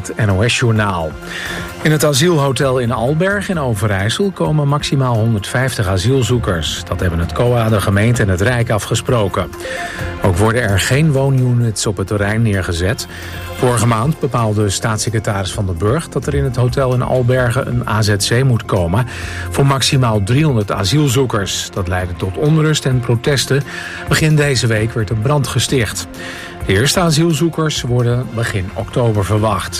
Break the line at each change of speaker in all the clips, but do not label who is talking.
het NOS-journaal. In het asielhotel in Alberg in Overijssel komen maximaal 150 asielzoekers. Dat hebben het COA, de gemeente en het Rijk afgesproken. Ook worden er geen woonunits op het terrein neergezet. Vorige maand bepaalde staatssecretaris Van den Burg dat er in het hotel in Albergen een AZC moet komen voor maximaal 300 asielzoekers. Dat leidde tot onrust en protesten. Begin deze week werd een brand gesticht. De eerste asielzoekers worden begin oktober verwacht.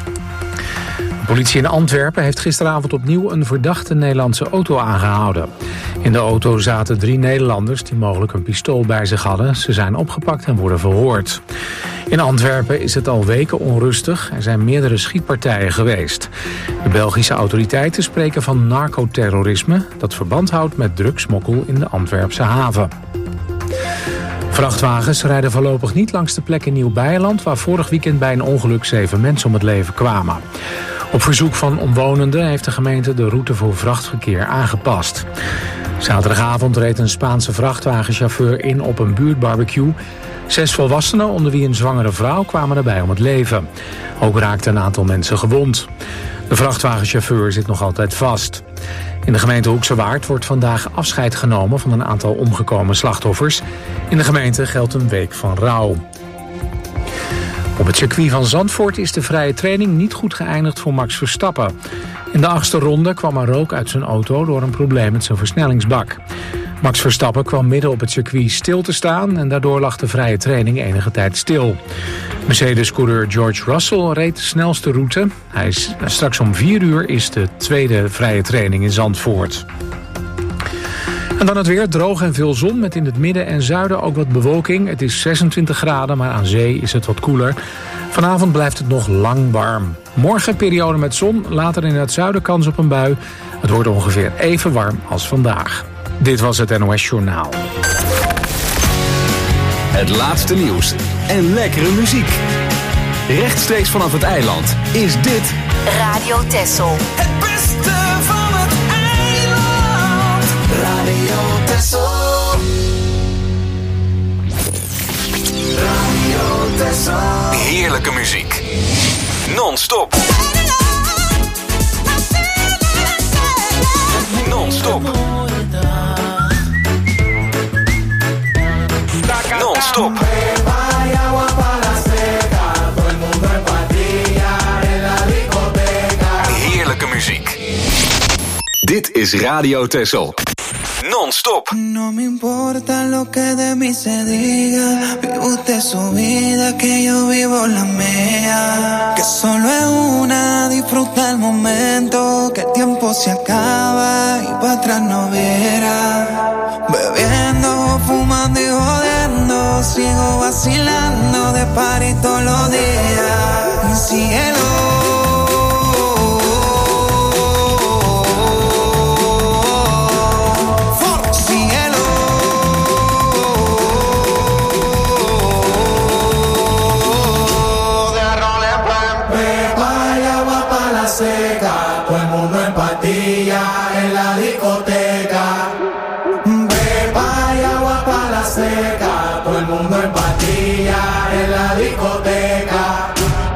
De politie in Antwerpen heeft gisteravond opnieuw een verdachte Nederlandse auto aangehouden. In de auto zaten 3 Nederlanders die mogelijk een pistool bij zich hadden. Ze zijn opgepakt en worden verhoord. In Antwerpen is het al weken onrustig. Er zijn meerdere schietpartijen geweest. De Belgische autoriteiten spreken van narcoterrorisme dat verband houdt met drugsmokkel in de Antwerpse haven. Vrachtwagens rijden voorlopig niet langs de plek in Nieuw-Beierland waar vorig weekend bij een ongeluk 7 mensen om het leven kwamen. Op verzoek van omwonenden heeft de gemeente de route voor vrachtverkeer aangepast. Zaterdagavond reed een Spaanse vrachtwagenchauffeur in op een buurtbarbecue. 6 volwassenen, onder wie een zwangere vrouw, kwamen erbij om het leven. Ook raakten een aantal mensen gewond. De vrachtwagenchauffeur zit nog altijd vast. In de gemeente Hoekse Waard wordt vandaag afscheid genomen van een aantal omgekomen slachtoffers. In de gemeente geldt een week van rouw. Op het circuit van Zandvoort is de vrije training niet goed geëindigd voor Max Verstappen. In de 8e ronde kwam er rook uit zijn auto door een probleem met zijn versnellingsbak. Max Verstappen kwam midden op het circuit stil te staan en daardoor lag de vrije training enige tijd stil. Mercedes-coureur George Russell reed de snelste route. Straks om 4 uur is de tweede vrije training in Zandvoort. En dan het weer, droog en veel zon met in het midden en zuiden ook wat bewolking. Het is 26 graden, maar aan zee is het wat koeler. Vanavond blijft het nog lang warm. Morgen periode met zon, later in het zuiden kans op een bui. Het wordt ongeveer even warm als vandaag. Dit was het NOS Journaal.
Het laatste nieuws en lekkere muziek. Rechtstreeks vanaf het eiland is dit
Radio Texel.
Het beste van het eiland. Radio Texel. Radio Texel.
heerlijke muziek. Non-stop. Non-stop. Non-stop. Heerlijke muziek. Dit is Radio Texel. Non-stop.
No me importa lo que de mí se diga. Vive usted su vida, que yo vivo la mía. Que solo es una, disfruta el momento. Que el tiempo se acaba y para atrás no viera. Bebiendo, fumando y jodiendo. Sigo vacilando de party todos los días. Mi cielo.
Todo el mundo en patilla en la discoteca. Beba y agua para la seca. Todo el mundo en patilla en la discoteca.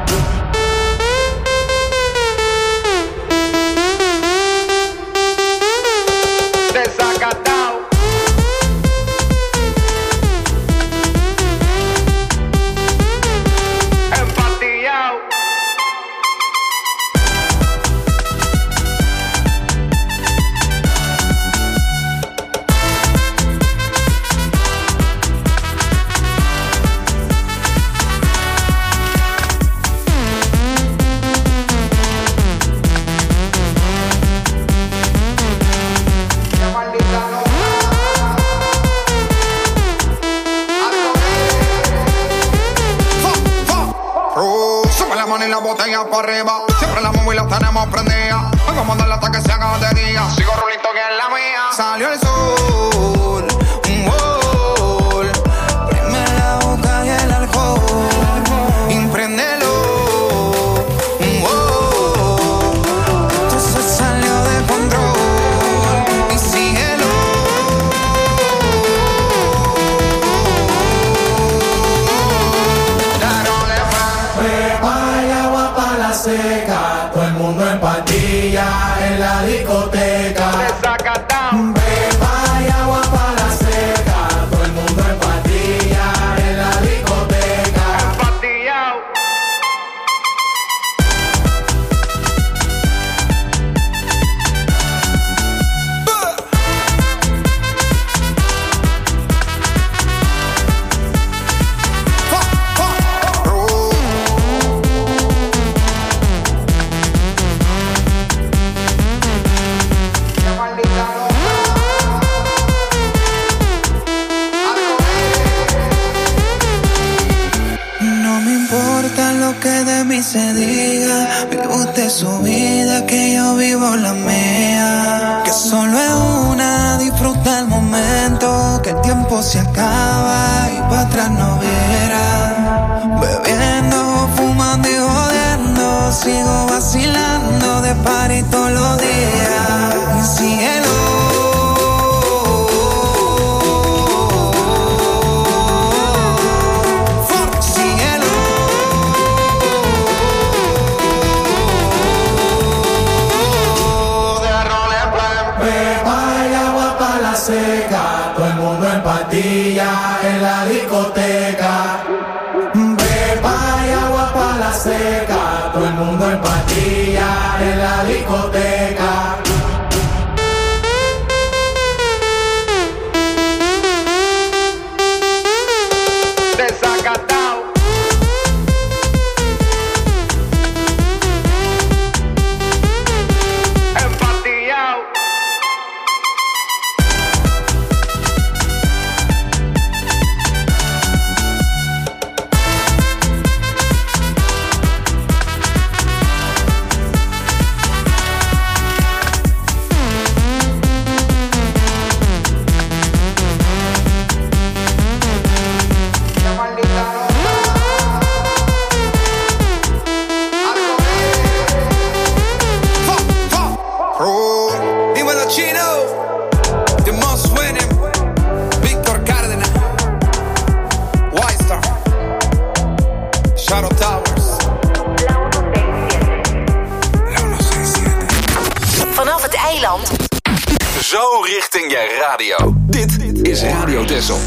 Desacatado. Empatillado.
Y la botella para arriba, siempre la móvil la tenemos prendida. Vengo a mandarla hasta que se haga de día. Sigo rulito que es la mía. Salió el sol, un gol. Prime la boca y el alcohol. Impréndelo, un gol. Esto se salió de control. Y síguelo.
seca, todo el mundo en patilla en la discoteca. Beba y agua para la seca, todo el mundo en patilla en la discoteca.
Se diga, vive usted su vida, que yo vivo la mía. Que solo es una, disfruta el momento, que el tiempo se acaba y para atrás no verá. Bebiendo, fumando y jodiendo, sigo vacilando de party todos los días. Y síguelo.
Seca, todo el mundo en patilla en la discoteca. Beba y agua para la seca, todo el mundo en patilla en la discoteca.
Zo richting je radio. Dit is Radio Texel.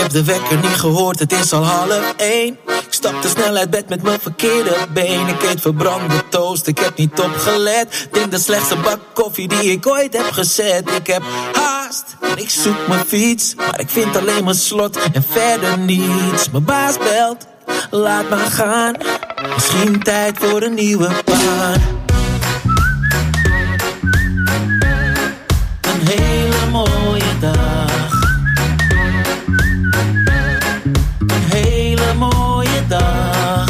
heb de wekker niet gehoord, het is al 12:30. Ik stap te snel uit bed met mijn verkeerde been. Ik eet verbrande toast, ik heb niet opgelet. Drink de slechtste bak koffie die ik ooit heb gezet. Ik heb haast en ik zoek mijn fiets, maar ik vind alleen mijn slot en verder niets. Mijn baas belt, laat maar gaan. Misschien tijd voor een nieuwe baan. Een hele mooie dag. Een hele mooie dag.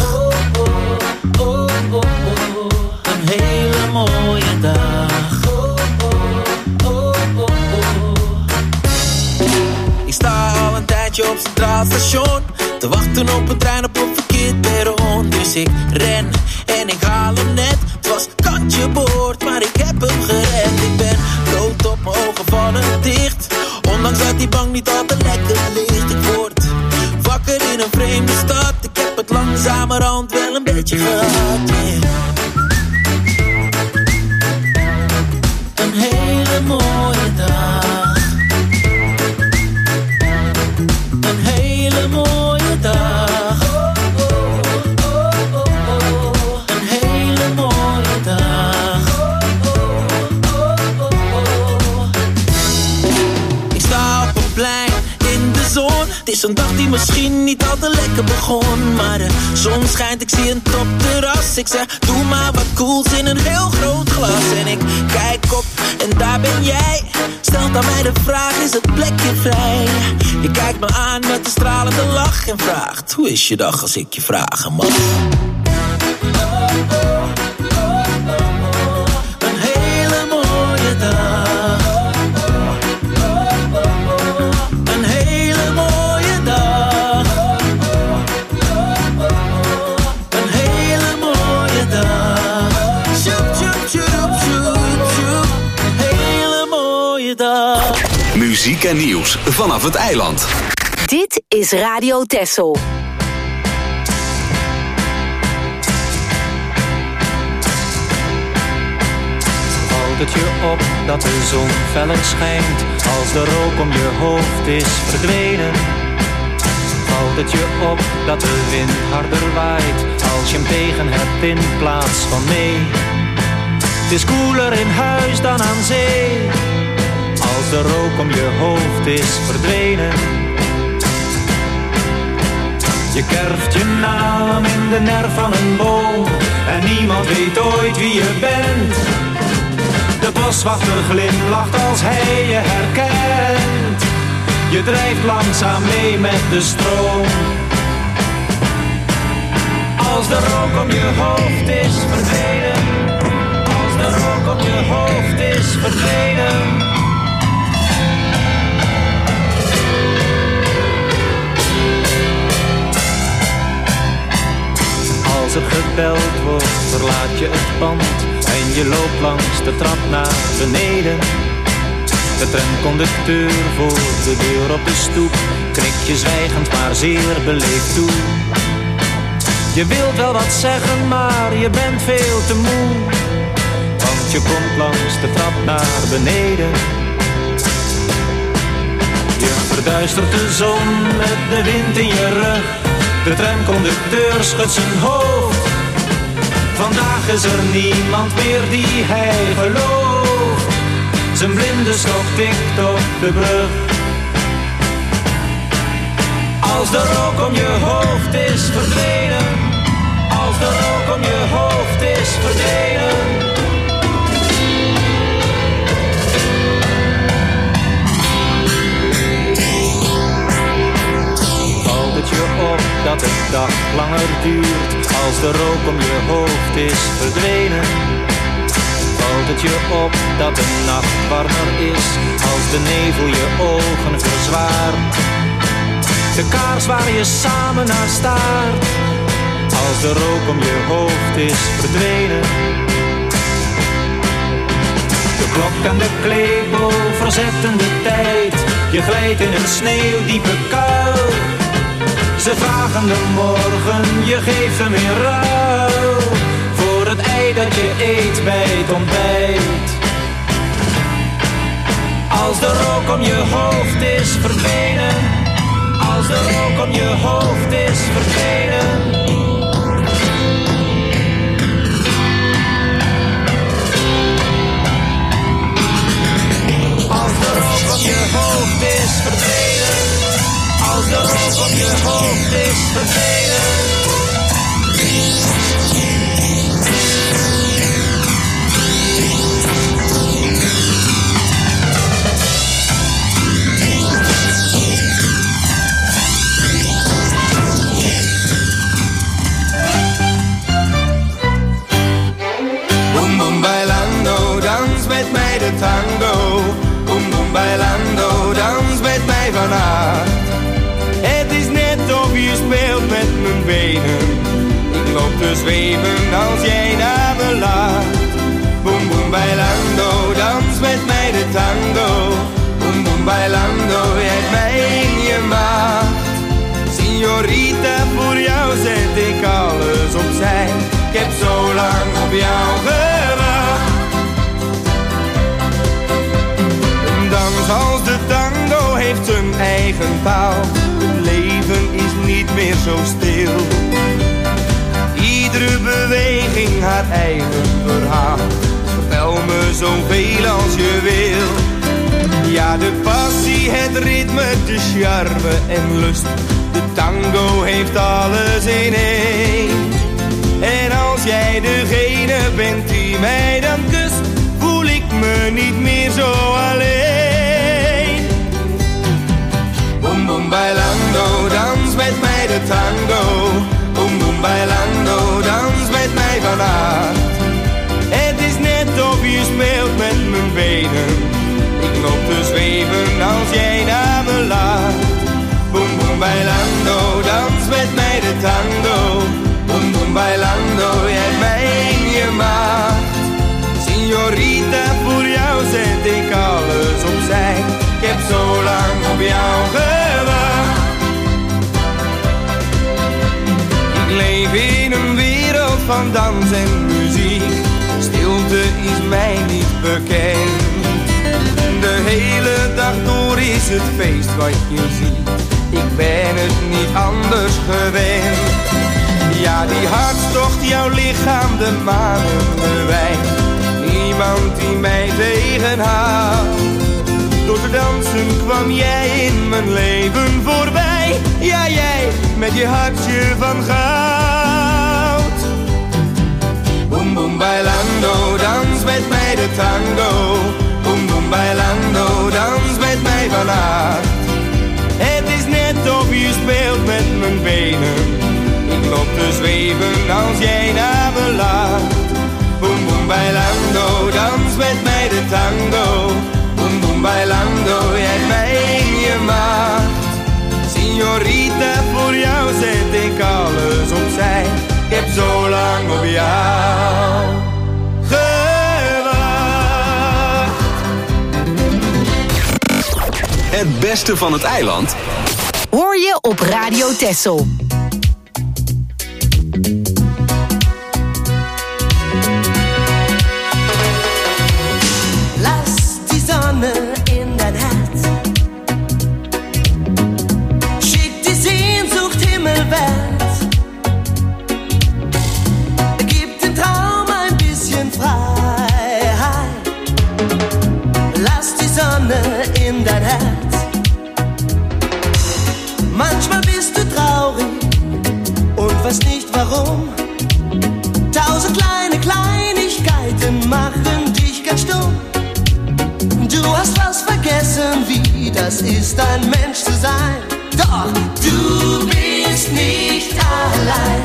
Een hele mooie dag. Ik sta al een tijdje op Centraal Station te wachten op een trein op een verkeerd perron. Dus ik ren en ik haal hem net. Het was kantje boord, maar ik heb hem gered. Ik ben rood op mijn ogen vallen dicht, ondanks dat die bank niet al te lekker ligt. Ik word wakker in een vreemde stad. Ik heb het langzamerhand wel een beetje gehad, yeah. Een hele mooie dag. Een hele mooie dag. Een hele mooie dag. Ik sta op een plein in de zon. Het is een dag die misschien niet al te lekker begon, maar de zon schijnt, ik zie een topterras. Ik zeg, doe maar wat cools in een heel groot glas. En ik kijk op en daar ben jij. Stelt aan mij de vraag, is het plekje vrij? Je kijkt me aan met een stralende lach en vraagt, hoe is je dag als ik je vragen mag? Een hele mooie dag. Een hele mooie dag. Een hele mooie dag. Sjoep, sjoep, sjoep, sjoep, sjoep. Een hele mooie dag.
Muziek en nieuws vanaf het eiland.
Dit is Radio Texel.
Valt het je op dat de zon feller schijnt als de rook om je hoofd is verdwenen? Valt het je op dat de wind harder waait als je hem tegen hebt in plaats van mee? Het is koeler in huis dan aan zee als de rook om je hoofd is verdwenen. Je kerft je naam in de nerf van een boom en niemand weet ooit wie je bent. De boswachter glimlacht als hij je herkent. Je drijft langzaam mee met de stroom. Als de rook om je hoofd is verdwenen. Als de rook om je hoofd is verdwenen. Als er gebeld wordt, verlaat je het pand en je loopt langs de trap naar beneden. De tramconducteur voor de deur op de stoep knikt je zwijgend maar zeer beleefd toe. Je wilt wel wat zeggen, maar je bent veel te moe, want je komt langs de trap naar beneden. Je verduistert de zon met de wind in je rug. De tramconducteur schudt zijn hoofd. Vandaag is er niemand meer die hij gelooft. Zijn blinde stok tikt op de brug. Als de rook om je hoofd is verdwenen. Als de rook om je hoofd is verdwenen. Valt het je op dat de dag langer duurt als de rook om je hoofd is verdwenen? Valt het je op dat de nacht warmer is als de nevel je ogen verzwaart? De kaars waar je samen naar staart als de rook om je hoofd is verdwenen. De klok en de klepel verzetten de tijd. Je glijdt in een sneeuwdiepe kuil. Ze vragen de morgen, je geeft hem in ruil voor het ei dat je eet bij het ontbijt. Als de rook om je hoofd is verdwenen. Als de
zo op je hoofd is verdwenen.
Boom boom bailando, dans met mij de tango. Boom boom bailando, dans met mij vanavond. Het is net of je speelt met mijn benen. Ik loop te zweven als jij naar me laat. Boom boom bailando, dans met mij de tango. Boom boom bailando, jij hebt mij in je macht. Signorita, voor jou zet ik alles opzij. Ik heb zo lang op jou gewacht. Een dans als de tango heeft zijn eigen taal. Het leven is niet meer zo stil. Iedere beweging haar eigen verhaal. Vertel me zoveel als je wil. Ja, de passie, het ritme, de charme en lust. De tango heeft alles in één. En als jij degene bent die mij dan kust, voel ik me niet meer zo alleen. Boom boom bailando, dans met mij de tango. Boom boom bailando, dans met mij vanavond. Het is net of je speelt met mijn benen. Ik loop te zweven als jij naar me laat. Boom boom bailando, dans met mij de tango. Boom boom bailando, jij hebt mij in je macht. Signorita, voor jou zet ik alles opzij. Ik heb zo lang op jou gewacht. Ik leef in een wereld van dans en muziek. Stilte is mij niet bekend. De hele dag door is het feest wat je ziet. Ik ben het niet anders gewend. Ja, die hartstocht, jouw lichaam, de manen bewijst. Niemand die mij tegenhoudt. Door te dansen kwam jij in mijn leven voorbij. Ja, jij met je hartje van goud. Boom boom bailando, dans met mij de tango. Boom boom bailando, dans met mij vanavond. Het is net of je speelt met mijn benen. Ik loop te zweven als jij naar me laat. Boom boom bailando, dans met mij de tango. Boom boom bailando, jij hebt mij in je macht. Signorita, voor jou zet ik alles opzij. Ik heb zo lang op jou gewacht.
Het beste van het eiland
hoor je op Radio Texel.
In dein Herz. Schick die Sehnsucht himmelwärts. Gib dem Traum ein bisschen Freiheit. Lass die Sonne in dein Herz. Manchmal bist du traurig und weißt nicht warum. 1000 kleine Kleinigkeiten machen dich ganz stumm. Du hast fast vergessen, wie das ist, ein Mensch zu sein. Doch du bist nicht allein.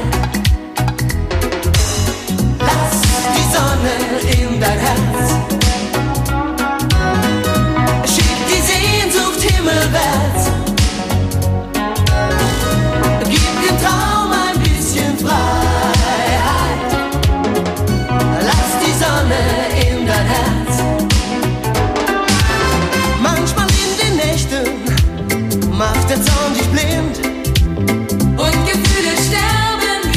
Lass die Sonne in dein Herz. Schick die Sehnsucht himmelwärts. Gib dem Traum ein bisschen Freiheit. Lass die Sonne in dein Herz. Manchmal in den Nächten macht der Zorn dich blind. Und Gefühle sterben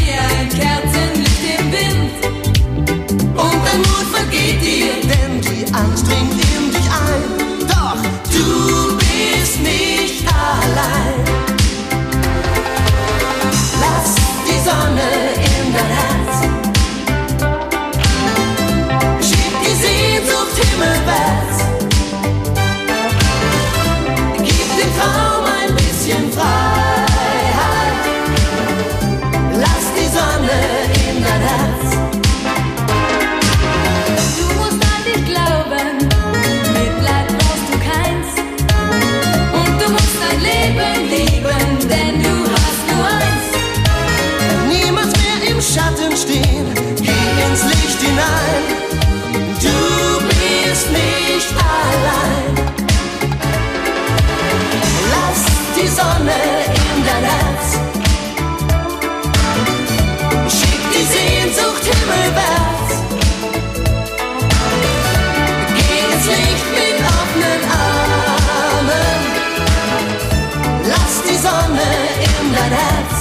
Sonne in dein Herz.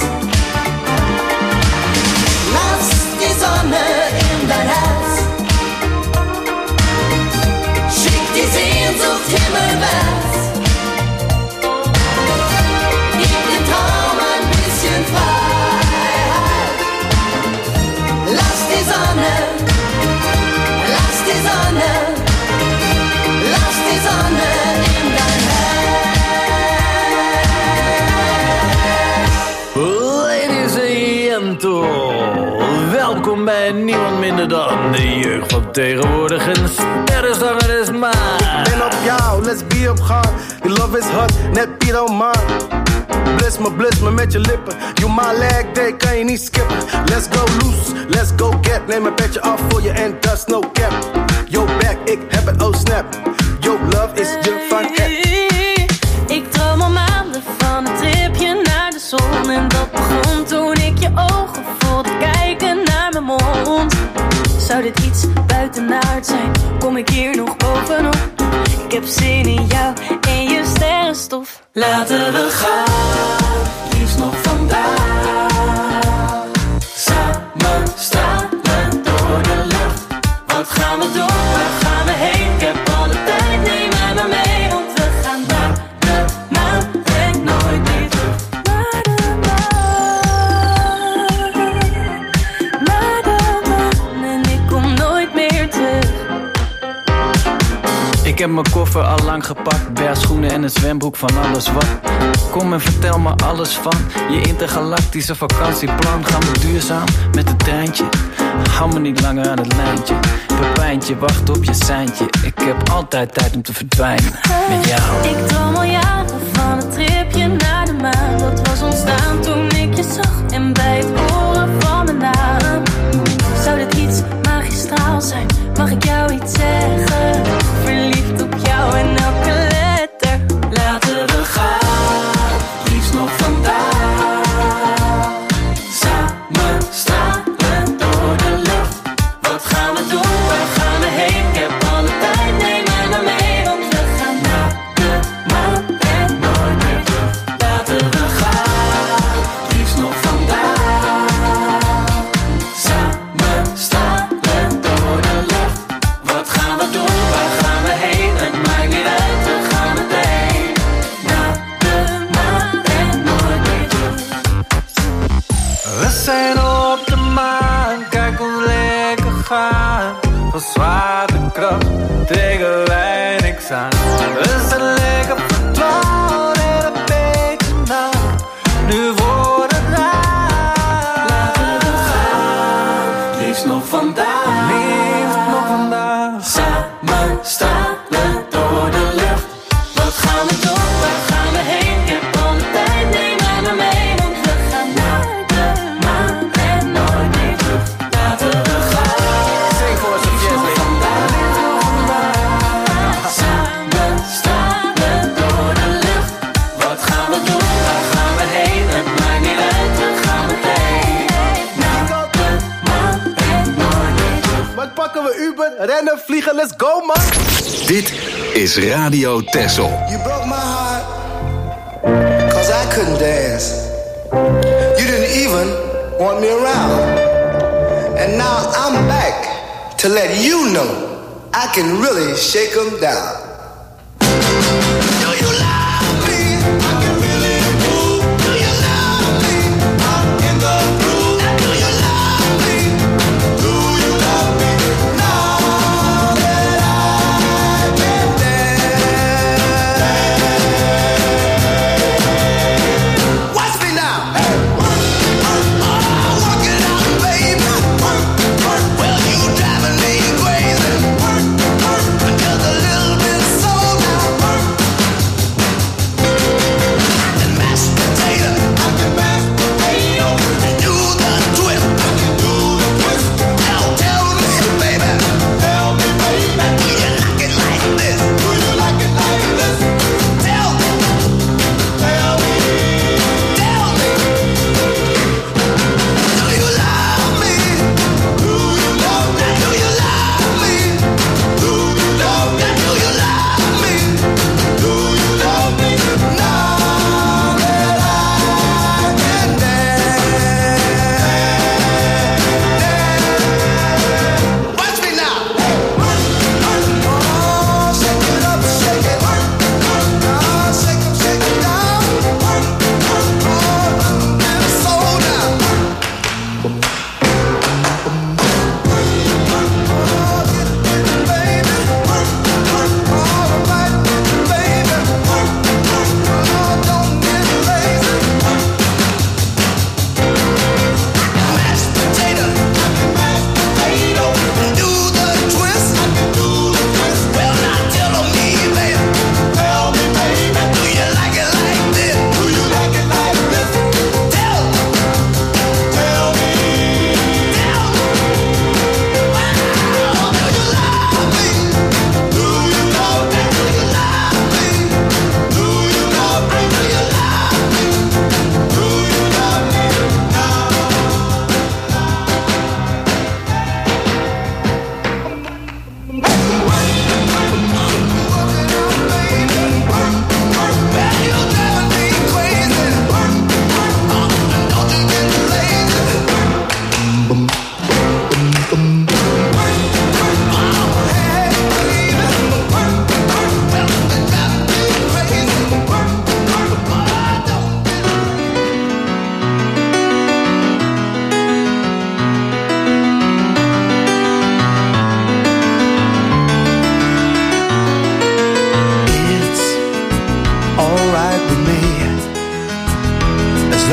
Lass die Sonne in dein Herz. Schick die Sehnsucht himmelwärts. Gib dem Traum ein bisschen Freiheit. Lass die Sonne, lass die Sonne, lass die Sonne in dein
Herz. Ladies and gentlemen, welkom bij niemand minder dan de jeugd van tegenwoordig. En sterrenzanger is maar.
Ik ben op jou, let's be op gang. Die love is hot, net Piet O'Man. Bliss me met je lippen. You my leg day, kan je niet skippen. Let's go loose, let's go get. Neem een petje af voor je en dat is no cap. Yo back, ik heb het, oh snap. Yo love is je van het.
Ik droom al maanden van een tripje naar de zon. En dat begon toen ik je ogen voelde kijken naar mijn mond. Zou dit iets buitenaard zijn? Kom ik hier nog bovenop? Ik heb zin in jou en je sterrenstof. Laten we gaan, liefst nog vandaag. Samen stralen door de lucht. Wat gaan we doen, waar gaan we heen? Ik heb alle tijd, neem mij maar mee. Want we gaan naar de maan en nooit meer terug. Naar de maan en ik kom nooit meer terug.
Ik heb mijn koffer al lang gepakt, bergschoenen en een zwembroek van alles wat. Kom en vertel me alles van je intergalactische vakantieplan. Gaan we duurzaam met het treintje? Hou me niet langer aan het lijntje. Pepijntje, wacht op je seintje. Ik heb altijd tijd om te verdwijnen met jou.
Ik droom al jaren van een tripje naar de maan. Dat was ontstaan toen ik je zag en bij het horen van mijn naam. Zou dit iets magistraal zijn? Mag ik jou iets zeggen? Verliefd op jou en elke letter. Laten we gaan, liefst nog vandaag. Samen stralen door de lucht. Wat gaan we doen, waar gaan we heen? Ik heb alle tijd, neem mij maar mee. Want we gaan naar de maan en nooit meer terug. Laten we gaan, liefst nog vandaag. Samen stralen door de lucht. Wat gaan we doen, waar gaan we heen? Het maakt niet uit, we gaan meteen naar de maan en nooit meer terug.
We zijn op de maan, kijk ons lekker gaan. Van zwaartekracht tegen wij niks aan. We zijn lekker verdwaald en een beetje nacht. Nu wordt het raar.
Laten we gaan, liefst nog vandaag.
Liefst nog vandaag.
Samen stralen door de lucht. Wat gaan we doen, waar gaan we heen? Ik heb alle tijd, neem mij maar mee. Want we gaan naar de maan en nooit meer terug. Laten we gaan,
Zing voor ons,
liefst nog
Jessie.
vandaag. Samen stralen door de lucht. Wat gaan we doen, waar gaan we heen? Het maakt niet uit, we gaan meteen naar de maan en nooit meer terug.
Wat pakken we Uber, rennen, vliegen, let's go man.
Dit is Radio Texel.
You broke my heart, 'cause I couldn't dance. You didn't even want me around. And now I'm back to let you know I can really shake 'em down. Do you love me? I can really move. Do you love me? I'm in the groove. Do you love me? Do you love me? Now that I can dance. Watch me now. Hey, work, work it out, baby. Work, well you driving me crazy. Work, just a little bit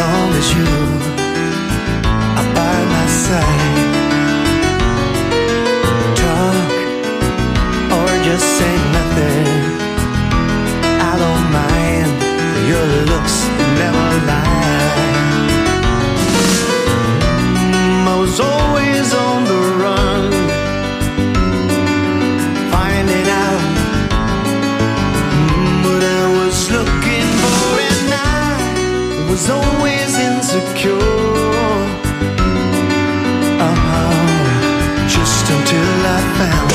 long as you are by my side. Talk or just say nothing, I don't mind. Your looks never lie. I was always on the run, finding out what I was looking for, and I was always insecure. Just until I found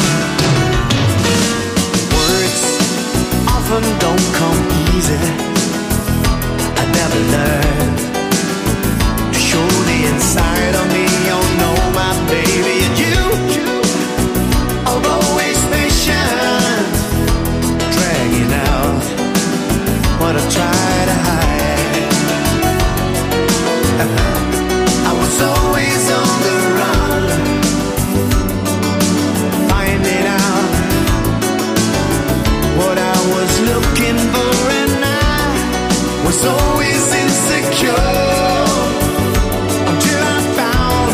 words often don't come easy. I never learned to show the inside of me. Oh no, my baby, and you are always patient, dragging out what I try to hide. I was always on the run, finding out what I was looking for, and I was always insecure until I found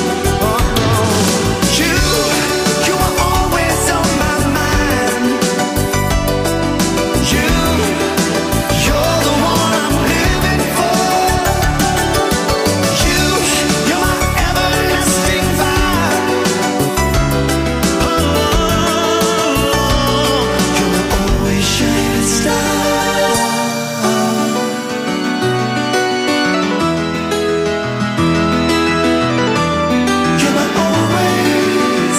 you. You were always on my mind. You're the one I'm living for. You're my everlasting fire. You're my always shining star. You're my always.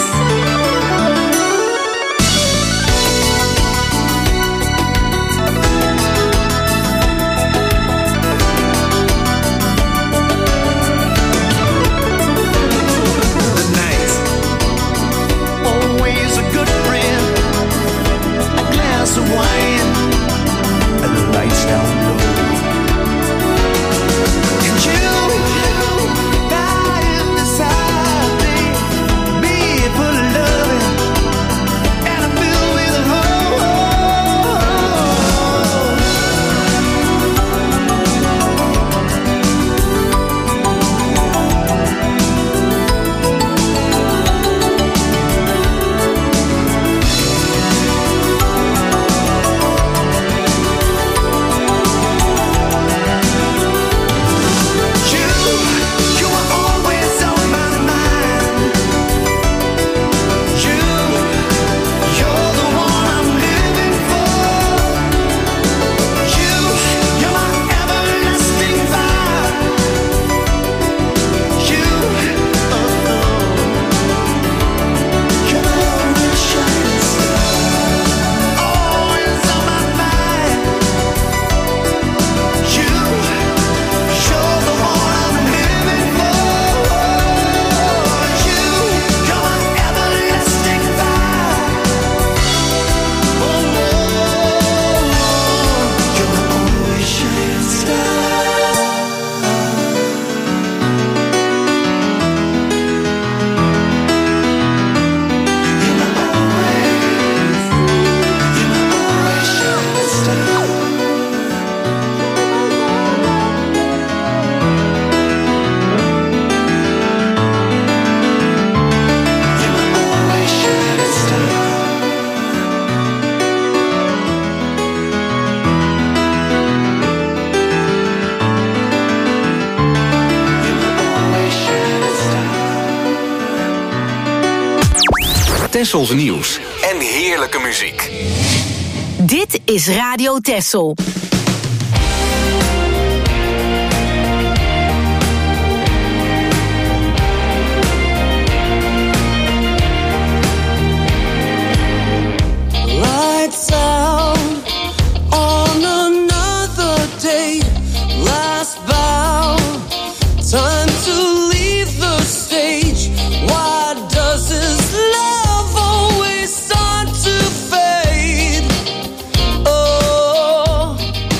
The night, always a good friend. A glass of wine and the lights down low. And you lying beside me full of loving, and I'm filled with hope. You were always on my mind. You're the one I'm living for. You're my everlasting fire. You're my always shining star. Always on my mind. You're the one I'm living for. You're my everlasting fire. You're my always shining star. You're my always shining star.
Tessels nieuws en heerlijke muziek.
Dit is Radio Tessel.
Lights out on another day. Last bow, time to leave the stage. Why does this love always start to fade? Oh,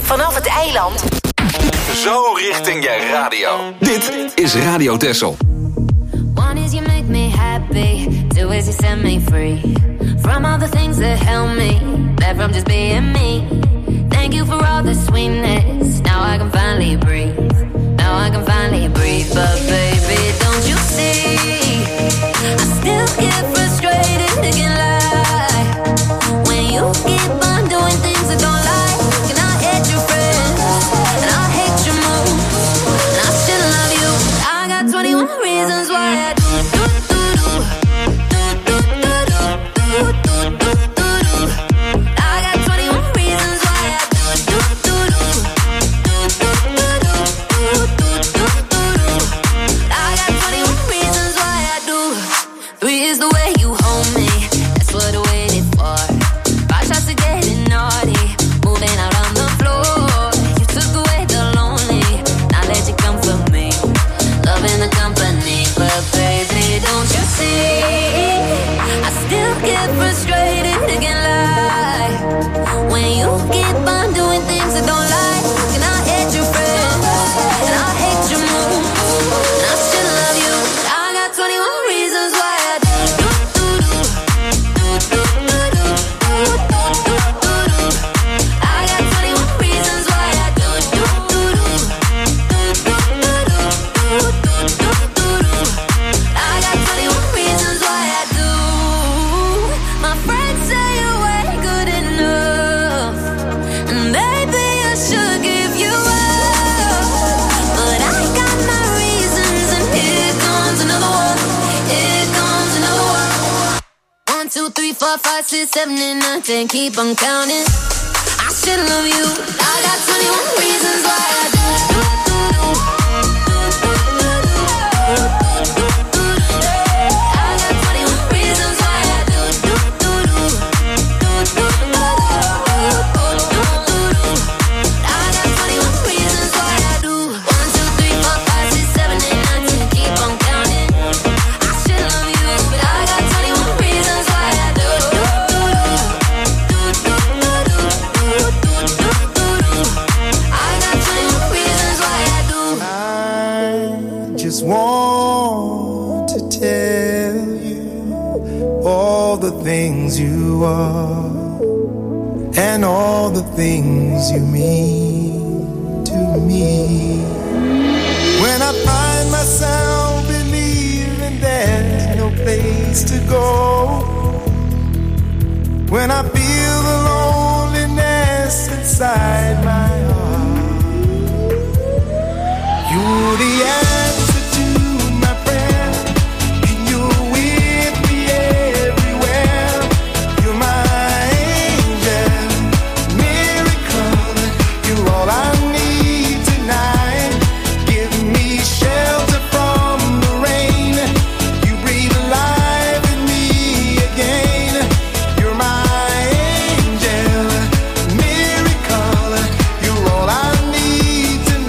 vanaf het eiland.
Zo richting je radio. Dit is Radio Texel.
One is you make me happy, two is you set me free from all the things that help me, back from just being me. Thank you for all the sweetness, now I can finally breathe, now I can finally breathe. But baby, don't you see, I still get frustrated, again lie, when you keep on doing things that don't like. And I hate your friends, and I hate your moves, and I still love you. I got 21 reasons why I do. And keep on counting. I should love you. I got 21 reasons why I do.
You are, and all the things you mean to me. When I find myself believing there's no place to go, when I feel the loneliness inside my heart, you're the answer to my prayer, and you're with me everywhere. You're my angel, miracle. You're all I need tonight. Give me shelter from the rain. You breathe life in me again. You're my angel, miracle. You're all I need to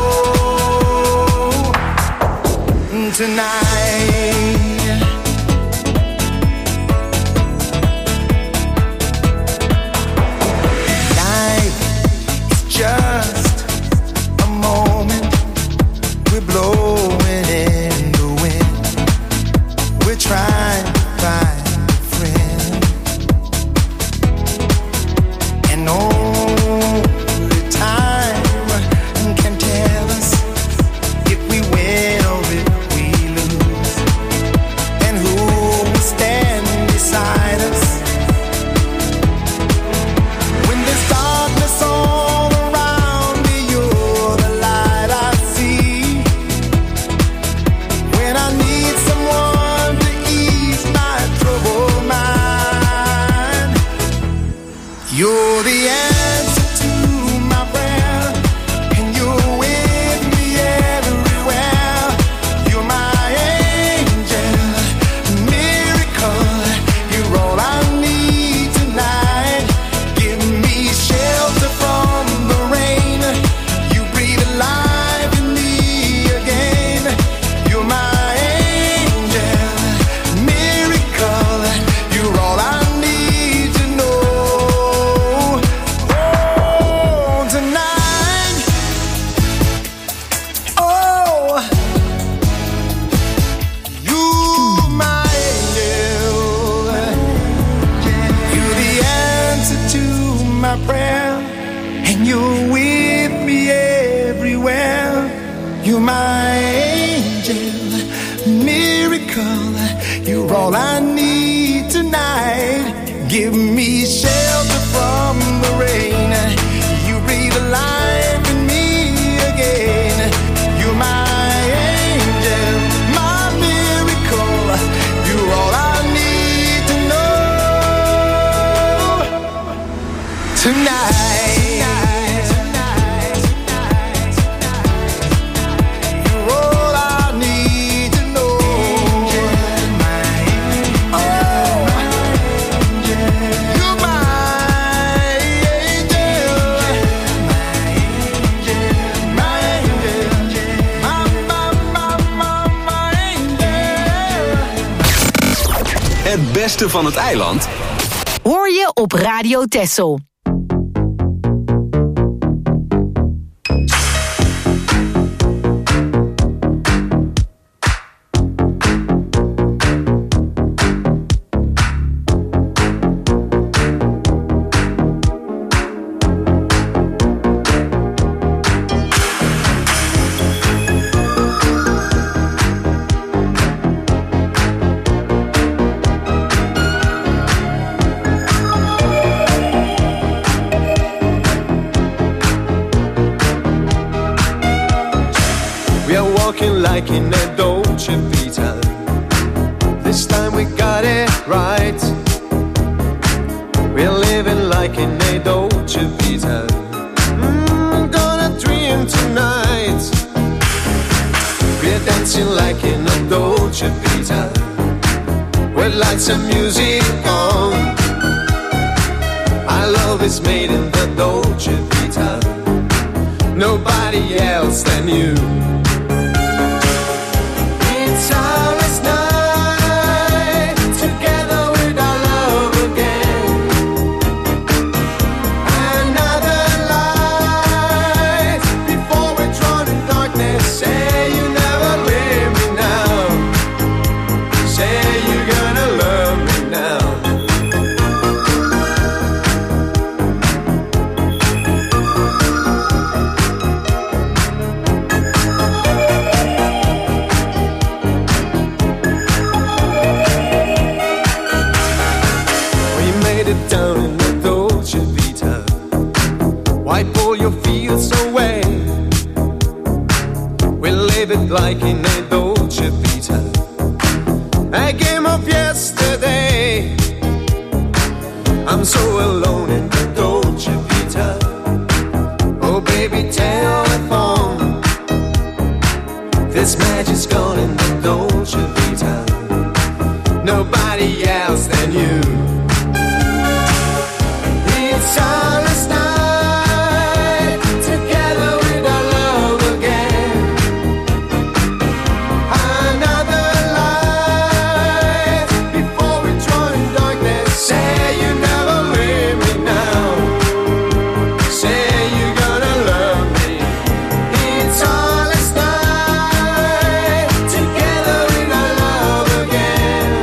know tonight. Lose. and you're with me everywhere. You're my angel, miracle. You're all I need tonight. Give me shelter from the rain. You breathe life in me again. You're my angel, my miracle. You're all I need to know tonight.
Het beste van het eiland
hoor je op Radio Texel.
Like in a Dolce Vita, this time we got it right. We're living like in a Dolce Vita. Gonna dream tonight. We're dancing like in a Dolce Vita, with lights and music on. Our love is made in the Dolce Vita, nobody else than you. Starless night, together with our love again. Another light before we're drawn in darkness. Say you never leave me now. Say you're gonna love me now. Down in the Dolce Vita, wipe all your fears away. We'll live it like in a Dolce Vita, a game of yesterday. I'm so alone in the Dolce Vita. Oh baby, telephone. This magic's gone in the Dolce Vita, nobody else than you. Starless night, together with our love again. Another light before we draw in darkness. Say you never leave me now. Say you're gonna love me. It's starless night, together with our love again.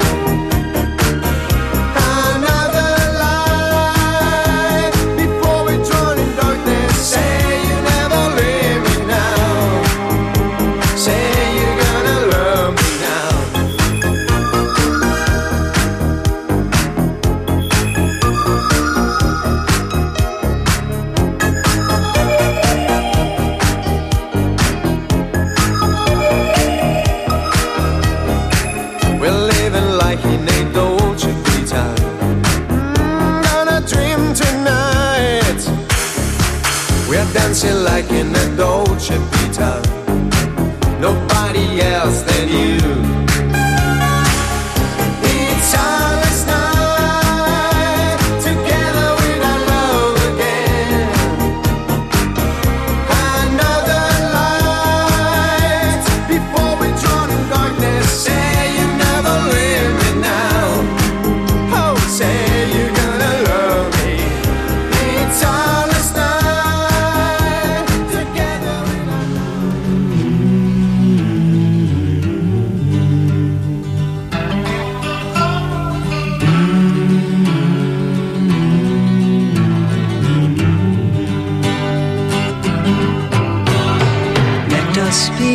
Another light before we're drawn in darkness. Say you never leave me now. Say you're gonna love me now. We're living like in a Dolce Vita. Gonna dream tonight. We're dancing like in a Dolce Vita, nobody else than you. It's starless night, together with our love again. Another light before we're drawn in darkness. Say you never leave me now. Oh, say you're gonna love me. It's starless night, together with our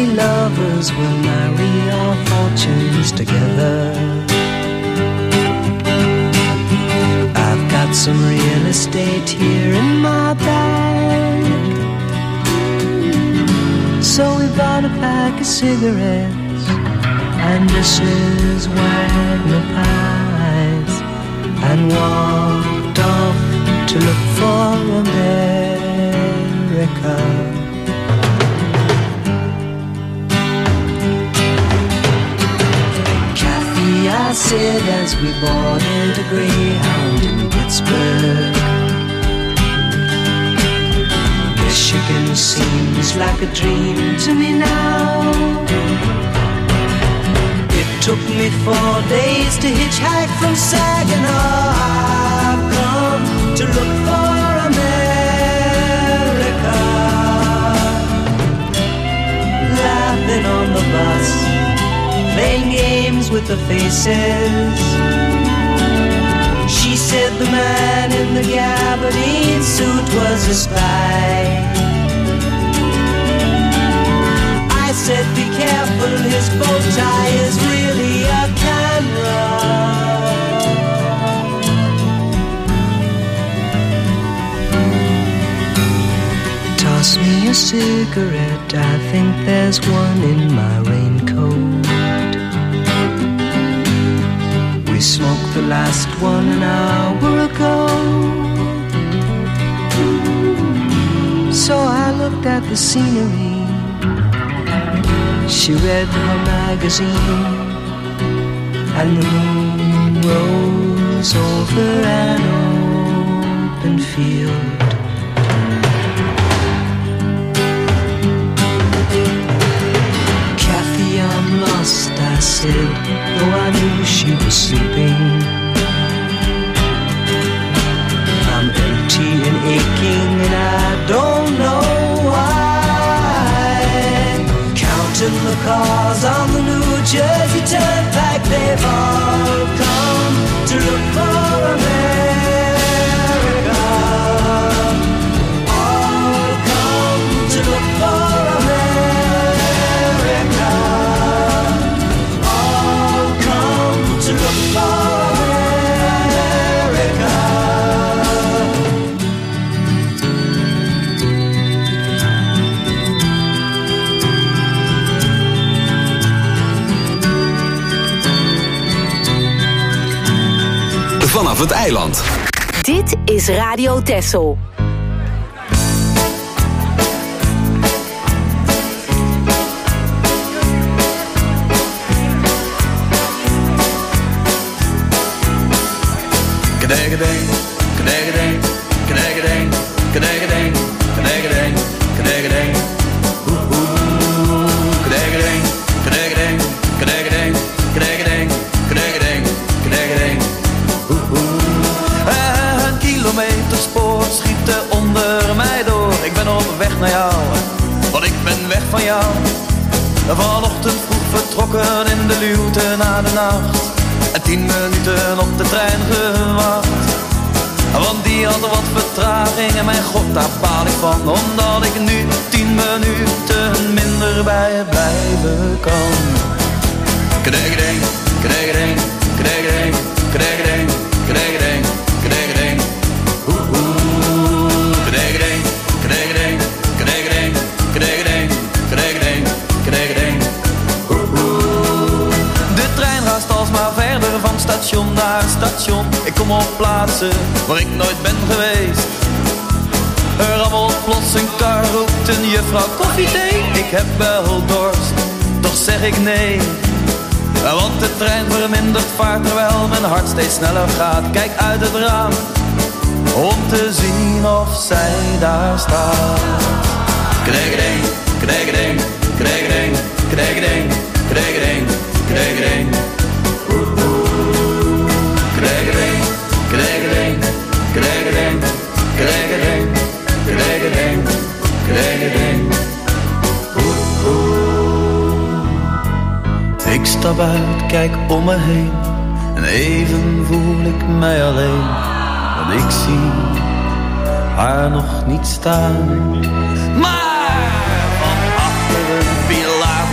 we lovers will marry our fortunes together. I've got some real estate here in my bag, so we bought a pack of cigarettes and Mrs. Wagner pies and walked off to look for America. Kathy, I said as we boarded a Greyhound in Pittsburgh, Michigan seems like a dream to me now. It took me 4 days to hitchhike from Saginaw. I've come to look for America. Laughing on the bus, playing games with the faces. She said the man in the gabardine suit was a spy. I said be careful, his bow tie is really a camera. Toss me a cigarette, I think there's one in my raincoat. We smoked the last one an hour ago. So I looked at the scenery. She read her magazine, and the moon rose over an open field. Kathy, I'm lost, I said, though I knew she was sleeping. I'm empty and aching, and I don't know why. Counting the cars on the New Jersey Turnpike, they've all come to look for America. All come to look for America. All come to look for
Vanaf het eiland.
Dit is Radio Texel.
Kadegedeng, kadegedeng, kadegedeng, kadegedeng, kadegedeng, kadegedeng. Kadegedeng, kadegedeng, kadegedeng, kadegedeng, kadegedeng, kadegedeng. Een kilometerspoor schiet onder mij door. Ik ben op weg naar jou, want ik ben weg van jou. Vanochtend vroeg vertrokken in de luwte na de nacht. En 10 minuten op de trein gewacht. Want die had wat vertraging en mijn god, daar baal ik van. Omdat ik nu 10 minuten minder bij je blijven kan. Kadegedeng, kadegedeng, kadegedeng, kadegedeng, kadegedeng, kadegedeng. Kadegedeng, kadegedeng, kadegedeng, kadegedeng, kadegedeng, kadegedeng. De trein raast alsmaar verder van station naar station. Ik kom op plaatsen waar ik nooit ben geweest. Er rammelt plots een kar, roept een juffrouw koffie, thee. Ik heb wel dorst, toch zeg ik nee. Want de trein vermindert vaart terwijl mijn hart steeds sneller gaat. Kijk uit het raam om te zien of zij daar staat. Kadegedeng, kadegedeng, kadegedeng, kadegedeng, kadegedeng, kadegedeng. Kadegedeng, kadegedeng, kadegedeng, kadegedeng, kadegedeng, kadegedeng. Ik stap uit, kijk om me heen en even voel ik mij alleen. Want ik zie haar nog niet staan. Maar van achter een pilaar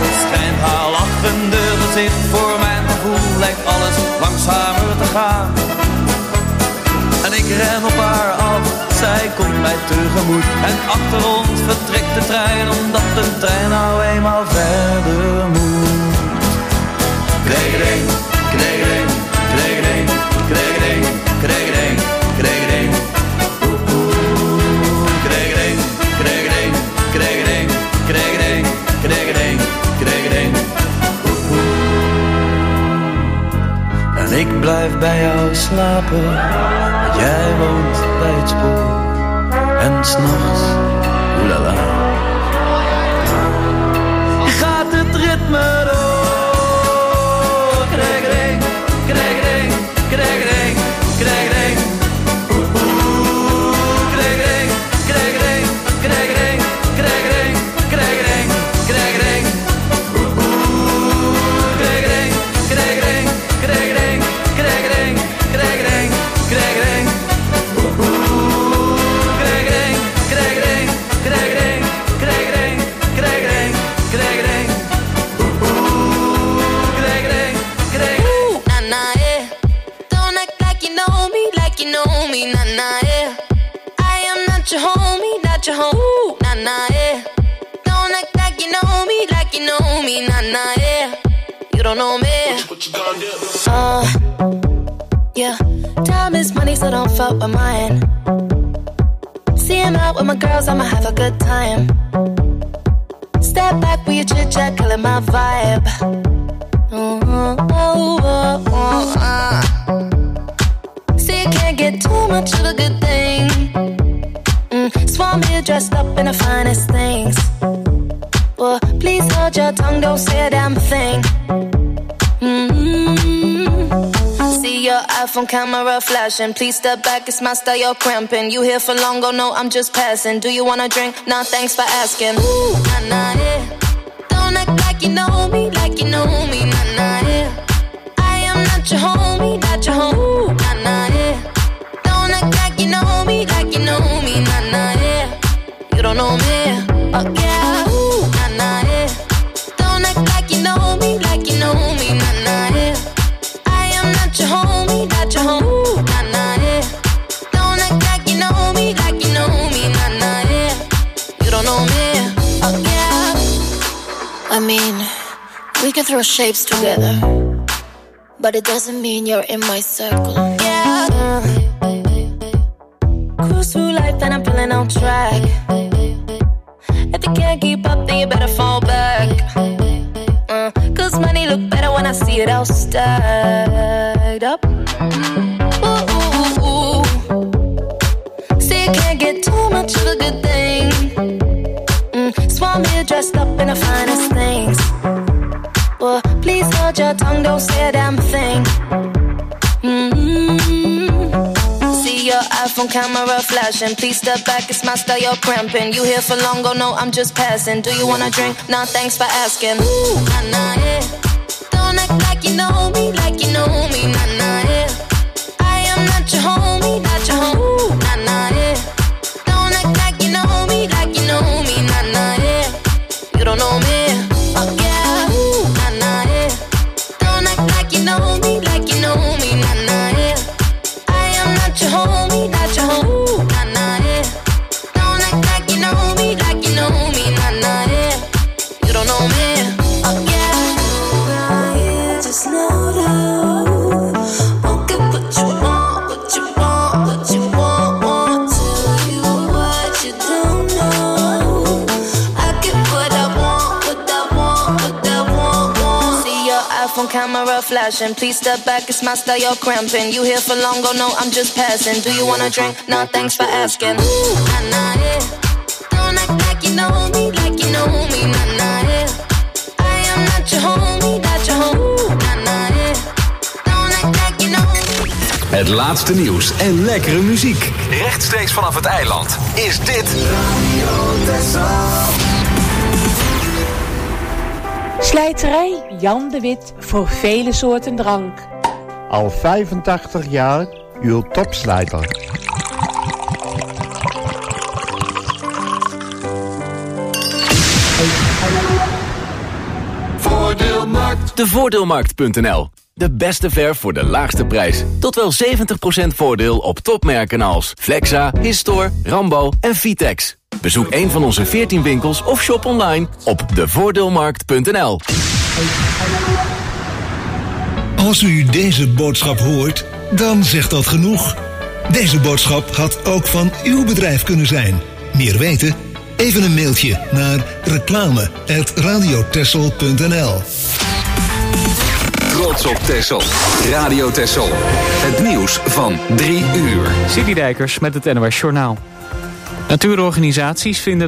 klinkende gezicht. Voor mijn gevoel lijkt alles langzamer te gaan. En ik ren op haar af, zij komt mij tegemoet. En achter ons vertrekt de trein, omdat de trein nou eenmaal verder moet. Kregeling, kregeling, kregeling, kregeling, kregeling, kregeling. Kregeling, kregeling, kregeling, kregeling, kregeling, kregeling. En ik blijf bij jou slapen, want jij woont bij het spoor. En 's nachts, oelala, gaat het ritme door. Kregeling, kregeling, kregeling, kregeling. Kregeling, kregeling, kregeling, kregeling, kregeling, kregeling. Kregeling, kregeling, kregeling, kregeling, kregeling, kregeling. Kregeling, kregeling, kregeling, kregeling, kregeling, kregeling. Kregeling, kregeling.
Ooh, nah, nah, yeah. Don't act like you know me, nah, nah, yeah. I am not your homie, not your home. Ooh, nah, nah, yeah. Don't act like you know me, nah, nah, yeah. You don't know me.
What you gonna do?
Yeah. Time is money, so don't fuck with mine. See him out with my girls, I'ma have a good time. Step back with your chit chat, killing my vibe. See, you can't get too much of a good thing. Swan me dressed up in the finest things. Well, please hold your tongue, don't say a damn thing. See your iPhone camera flashing. Please step back, it's my style, you're cramping. You here for long, oh no, I'm just passing. Do you wanna drink? Nah, thanks for asking. Ooh, nah, nah, yeah. Don't act like you know me, nah, nah, yeah. I am not your homie, not your home. Ooh, nah, nah, yeah. Don't act like you know me, nah, nah, yeah. You don't know me, oh yeah. Ooh, nah, nah, yeah. Don't act like you know me, nah, nah, yeah. I am not your homie, not your home. Ooh, nah, nah, yeah. Don't act like you know me, nah, nah, yeah. You don't know me, oh yeah. I mean, we can throw shapes together, but it doesn't mean you're in my circle. Yeah. Cruise through life and I'm feeling on track. If you can't keep up, then you better fall back. Cause money look better when I see it all stacked up. Ooh, ooh, ooh. See, you can't get too much of a good thing. Swan me dressed up in the finest things. Well, please hold your tongue, don't say a damn thing. See your iPhone camera flashing. Please step back, it's my style, you're cramping. You here for long, oh no, I'm just passing. Do you wanna drink? Nah, thanks for asking. Ooh, nah, nah, yeah. Don't act like you know me, nah, nah, yeah. I am not your homie, not your home. Ooh, nah, nah, yeah. Don't act like you know me, nah, nah, yeah. You don't know me, oh yeah. Ooh, nah, nah, yeah. Don't act like you know me, nah, nah, yeah. I am not your homie, not your home. Ooh, nah, nah, yeah. Don't act like you know me, nah, nah, yeah. You don't know me, oh yeah. Now you just know that I can put you on, what you want, what you want. Tell you what you don't know. I get what I want, what I want, what I want. See your iPhone camera flashing. Please step back, it's my style, you're cramping. You here for long, oh no, I'm just passing. Do you wanna drink? Nah, thanks for asking. Ooh, nah, nah, yeah. Don't act like you know me, nah, nah, yeah. I am not your homie, not your home. Ooh, nah, nah, yeah. Don't act like you know me.
Het laatste nieuws en lekkere muziek. Rechtstreeks vanaf het eiland is dit Radio Texel.
Slijterij Jan de Wit voor vele soorten drank.
Al 85 jaar uw topslijter.
Voordeelmarkt.
Devoordeelmarkt.nl. De beste verf voor de laagste prijs. Tot wel 70% voordeel op topmerken als Flexa, Histor, Rambo en Vitex. Bezoek een van onze 14 winkels of shop online op devoordeelmarkt.nl.
Als u deze boodschap hoort, dan zegt dat genoeg. Deze boodschap had ook van uw bedrijf kunnen zijn. Meer weten? Even een mailtje naar reclame@radiotessel.nl.
Trots op Texel. Radio Texel. Het nieuws van 3 uur.
Citydijkers met het NOS Journaal. Natuurorganisaties vinden